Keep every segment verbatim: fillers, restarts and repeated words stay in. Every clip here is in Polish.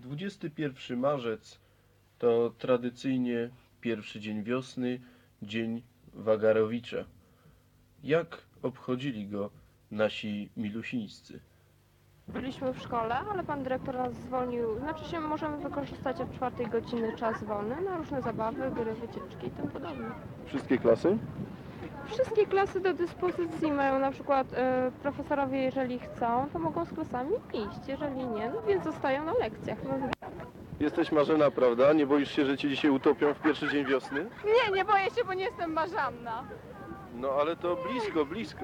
dwudziesty pierwszy marzec to tradycyjnie pierwszy dzień wiosny, dzień Wagarowicza. Jak obchodzili go nasi milusińscy? Byliśmy w szkole, ale pan dyrektor nas zwolnił. Znaczy się możemy wykorzystać od czwartej godziny czas wolny na różne zabawy, gry, wycieczki i tym podobne. Wszystkie klasy? Wszystkie klasy do dyspozycji mają na przykład e, profesorowie, jeżeli chcą, to mogą z klasami iść, jeżeli nie, no więc zostają na lekcjach. No. Jesteś Marzena, prawda? Nie boisz się, że cię dzisiaj utopią w pierwszy dzień wiosny? Nie, nie boję się, bo nie jestem marzanna. No ale to blisko, blisko.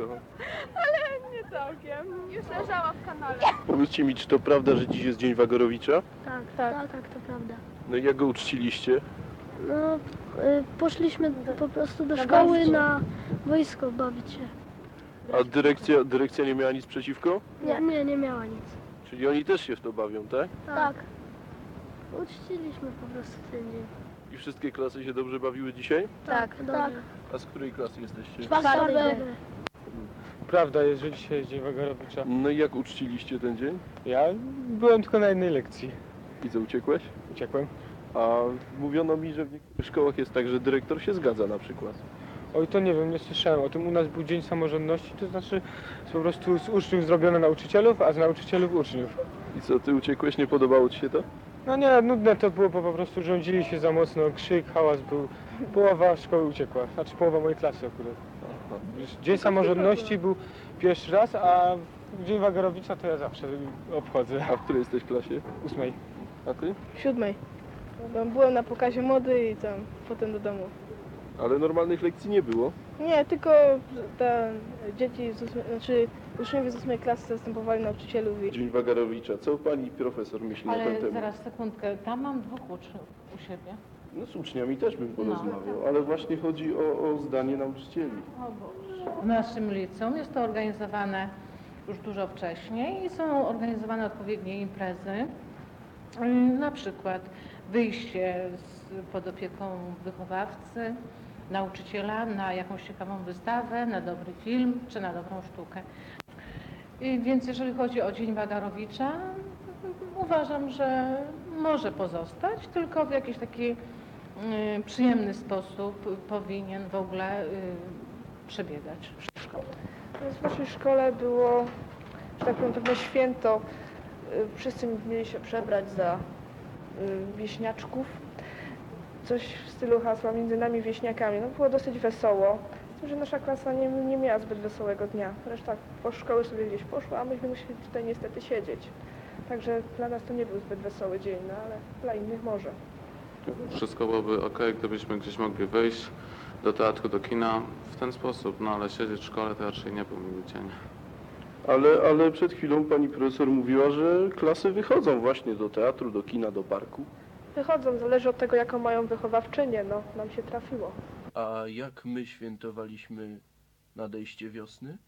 Ale nie całkiem. Już leżała w kanale. Powiedzcie mi, czy to prawda, że dziś jest dzień Wagarowicza? Tak, tak, tak, tak, to prawda. No i jak go uczciliście? No, y, poszliśmy po prostu do szkoły na wojsko bawić się. A dyrekcja, dyrekcja nie miała nic przeciwko? Nie, nie, nie miała nic. Czyli oni też się w to bawią, tak? Tak. Uczciliśmy po prostu ten dzień. I wszystkie klasy się dobrze bawiły dzisiaj? Tak, tak. A z której klasy jesteście? Czwarta B. Prawda jest, że dzisiaj jest dzień Wagarowicza. No i jak uczciliście ten dzień? Ja byłem tylko na jednej lekcji. I co, uciekłeś? Uciekłem. A mówiono mi, że w niektórych szkołach jest tak, że dyrektor się zgadza na przykład. Oj, to nie wiem, nie słyszałem o tym. U nas był dzień samorządności, to znaczy jest po prostu z uczniów zrobione nauczycielów, a z nauczycielów uczniów. I co, ty uciekłeś? Nie podobało ci się to? No nie, nudne to było, bo po prostu rządzili się za mocno, krzyk, hałas był. Połowa szkoły uciekła, znaczy połowa mojej klasy akurat. Dzień samorządności był pierwszy raz, a dzień Wagarowicza to ja zawsze obchodzę. A w której jesteś klasie? Ósmej. A ty? W siódmej. Byłem na pokazie mody i tam potem do domu. Ale normalnych lekcji nie było. Nie, tylko te dzieci, z ósmej, znaczy uczniowie z ósmej klasy zastępowali nauczycielów i Dzień Wagarowicza. Co pani profesor myśli na ten Ale temat? zaraz, sekundkę, tam mam dwóch uczniów u siebie. No z uczniami też bym porozmawiał, ale właśnie chodzi o, o zdanie nauczycieli. O Boże. W naszym liceum jest to organizowane już dużo wcześniej i są organizowane odpowiednie imprezy. Ym, Na przykład wyjście z, pod opieką wychowawcy, nauczyciela na jakąś ciekawą wystawę, na dobry film czy na dobrą sztukę. I więc jeżeli chodzi o Dzień Wagarowicza, uważam, że może pozostać, tylko w jakiś taki y, przyjemny sposób powinien w ogóle y, przebiegać w szkole. W naszej szkole było, że tak powiem, pewne święto. Y, Wszyscy mieli się przebrać za y, wieśniaczków. Coś w stylu hasła między nami wieśniakami. No, było dosyć wesoło. Z tym, że nasza klasa nie, nie miała zbyt wesołego dnia. Reszta po szkoły sobie gdzieś poszła, a myśmy musieli tutaj niestety siedzieć. Także dla nas to nie był zbyt wesoły dzień, no ale dla innych może. Wszystko byłoby ok, gdybyśmy gdzieś mogli wyjść do teatru, do kina w ten sposób, no ale siedzieć w szkole to raczej nie był miły dzień. Ale, ale przed chwilą pani profesor mówiła, że klasy wychodzą właśnie do teatru, do kina, do parku. Wychodzą, zależy od tego, jaką mają wychowawczynię, no, nam się trafiło. A jak my świętowaliśmy nadejście wiosny?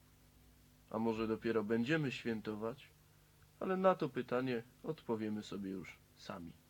A może dopiero będziemy świętować? Ale na to pytanie odpowiemy sobie już sami.